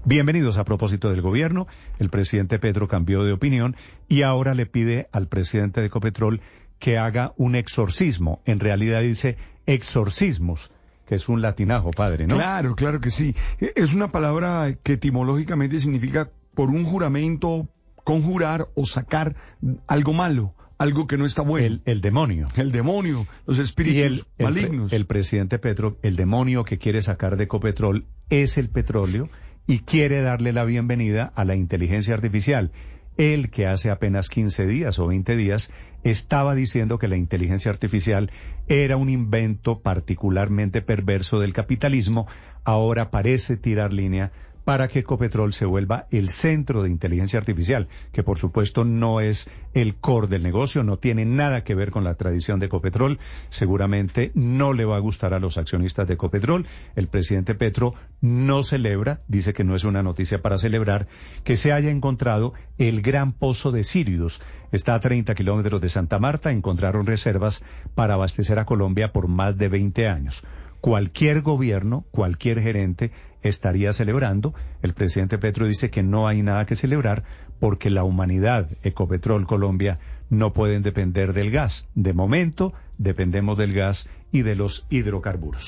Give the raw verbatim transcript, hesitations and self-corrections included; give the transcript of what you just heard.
Bienvenidos. A propósito del gobierno, el presidente Petro cambió de opinión y ahora le pide al presidente de Ecopetrol que haga un exorcismo. En realidad dice exorcismos, que es un latinajo, padre, ¿no? Claro, claro que sí. Es una palabra que etimológicamente significa por un juramento, conjurar o sacar algo malo, algo que no está bueno. El, el demonio. El demonio, los espíritus y el, el, malignos. El presidente Petro, el demonio que quiere sacar de Ecopetrol es el petróleo y quiere darle la bienvenida a la inteligencia artificial. Él, que hace apenas quince días o veinte días estaba diciendo que la inteligencia artificial era un invento particularmente perverso del capitalismo, ahora parece tirar línea para que Ecopetrol se vuelva el centro de inteligencia artificial, que por supuesto no es el core del negocio, no tiene nada que ver con la tradición de Ecopetrol, seguramente no le va a gustar a los accionistas de Ecopetrol. El presidente Petro no celebra, dice que no es una noticia para celebrar, que se haya encontrado el gran pozo de Sirius. Está a treinta kilómetros de Santa Marta, encontraron reservas para abastecer a Colombia por más de veinte años. Cualquier gobierno, cualquier gerente estaría celebrando. El presidente Petro dice que no hay nada que celebrar porque la humanidad, Ecopetrol, Colombia, no pueden depender del gas. De momento, dependemos del gas y de los hidrocarburos.